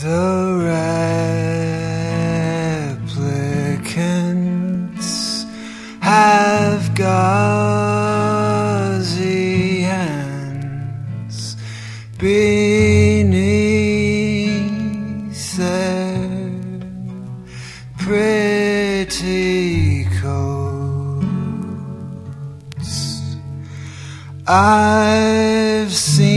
The replicants have gauzy hands beneath their pretty coats. I've seen